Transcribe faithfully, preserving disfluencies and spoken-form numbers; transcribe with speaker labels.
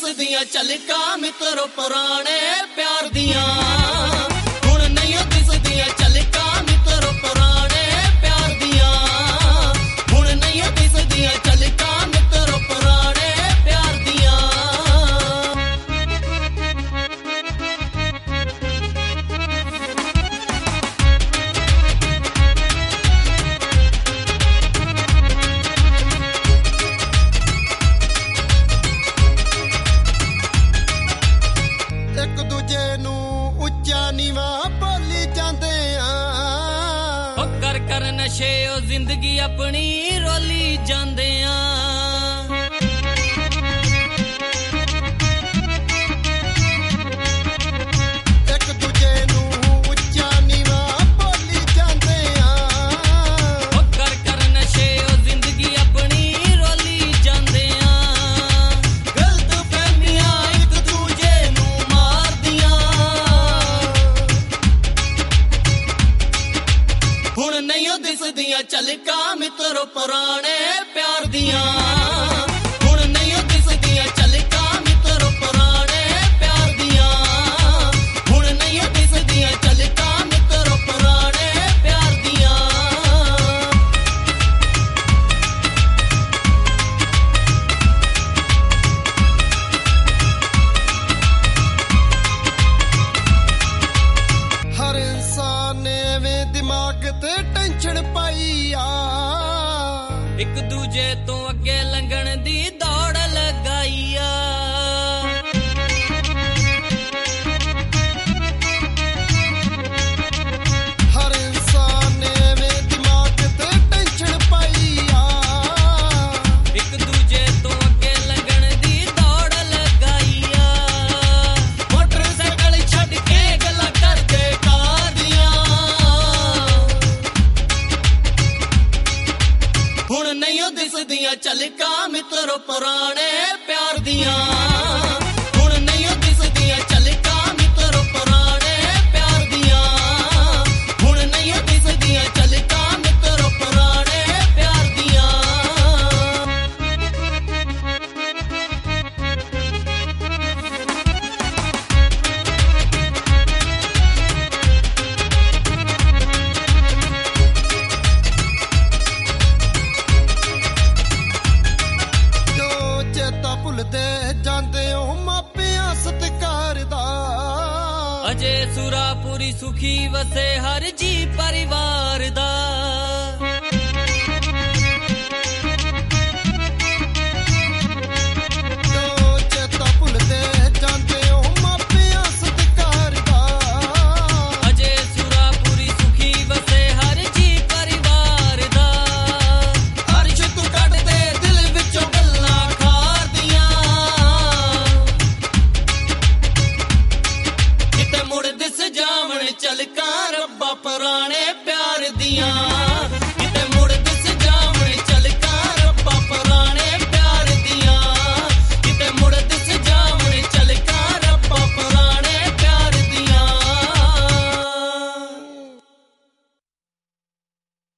Speaker 1: ਦਿਸਦੀਆਂ ਝਲਕਾਂ ਮਿੱਤਰੋ ਪੁਰਾਣੇ ਪਿਆਰ ਦੀਆਂ ਹੁਣ ਨਹੀਂ ਦਿਸਦੀਆਂ ਝਲਕਾਂ ਮਿੱਤਰੋ ਪੁਰਾਣੇ ਪਿਆਰ ਦੀਆਂ ਹੁਣ ਨਹੀਂ ਦਿਸਦੀਆਂ ਝਲਕਾਂ ਮਿੱਤਰੋ ਪੁਰਾਣੇ ਪਿਆਰ ਦੀਆਂ
Speaker 2: ਇੱਕ ਦੂਜੇ ਨੂੰ ਉੱਚਾ ਨੀਵਾਂ ਬੋਲੀ ਜਾਂਦੇ ਆ
Speaker 1: ਉਹ ਕਰ ਕਰ ਨਸ਼ੇ ਉਹ ਜ਼ਿੰਦਗੀ ਆਪਣੀ ਰੋਲੀ ਜਾਂਦੇ ਆ
Speaker 2: ਇੱਕ ਦੂਜੇ ਨੂੰ ਉੱਚਾ ਨੀਵਾਂ ਬੋਲੀ ਜਾਂਦੇ ਆ
Speaker 1: ਉਹ ਕਰ ਕਰ ਨਸ਼ੇ ਉਹ ਜ਼ਿੰਦਗੀ ਆਪਣੀ ਰੋਲੀ ਜਾਂਦੇ ਆ ਗਲਤ ਫਹਿਮੀਆਂ ਇੱਕ ਦੂਜੇ ਨੂੰ ਮਾਰਦੀਆਂ ਹੁਣ ਨਹੀਂ ਦਿਸਦੀਆਂ ਝਲਕਾਂ ਮਿੱਤਰੋ ਪੁਰਾਣੇ ਪਿਆਰ ਦੀਆਂ ਹੁਣ ਨਹੀਂ ਦਿਸਦੀਆਂ ਝਲਕਾਂ ਮਿੱਤਰੋ ਪੁਰਾਣੇ ਪਿਆਰ ਦੀਆਂ ਹੁਣ ਨਹੀਂ ਦਿਸਦੀਆਂ ਝਲਕਾਂ ਮਿੱਤਰੋ ਪੁਰਾਣੇ ਪਿਆਰ ਦੀਆਂ
Speaker 2: ਹਰ ਇਨਸਾਨ ਨੇ ਐਵੇਂ ਦਿਮਾਗ ਤੇ ਟੈਨਸ਼ਨ ਪਾਈ ਆ
Speaker 1: ਇੱਕ ਦੂਜੇ ਤੋਂ ਅੱਗੇ ਲੰਘਣ ਦੀ ਦੌੜ ਲਗਾਈ ਆ
Speaker 2: ਹਰ ਇਨਸਾਨ ਨੇ ਐਵੇਂ ਦਿਮਾਗ ਤੇ ਟੈਨਸ਼ਨ ਪਾਈ ਆ
Speaker 1: ਇੱਕ ਦੂਜੇ ਤੋਂ ਅੱਗੇ ਲੰਘਣ ਦੀ ਦੌੜ ਲਗਾਈ ਆ ਮੋਟਰਸਾਈਕਲ ਛੱਡ ਕੇ ਗੱਲਾਂ ਕਰਦੇ ਕਾਦੀਆਂ ਹੁਣ ਨਹੀਂ ਦਿਸਦੀਆਂ ਝਲਕਾਂ ਮਿੱਤਰੋ ਪੁਰਾਣੇ ਪਿਆਰ ਦੀਆਂ ਹੁਣ ਨਹੀਂ ਦਿਸਦੀਆਂ ਝਲਕਾਂ ਮਿੱਤਰੋ ਪੁਰਾਣੇ ਪਿਆਰ ਦੀਆਂ ਹੁਣ ਨਹੀਂ ਦਿਸਦੀਆਂ ਝਲਕਾਂ ਮਿੱਤਰੋ ਪੁਰਾਣੇ ਪਿਆਰ ਦੀਆਂ
Speaker 2: ਜੋ ਚੇਤਾ ਭੁੱਲਦੇ ਜਾਂਦੇ ਹੋ ਮਾਪਿਆਂ ਸਤਿਕਾਰ ਦਾ
Speaker 1: ਅਜੇ ਸੁਰਾਪੁਰੀ ਸੁਖੀ ਵਸੇ ਹਰ ਜੀ ਪਰਿਵਾਰ ਦਾ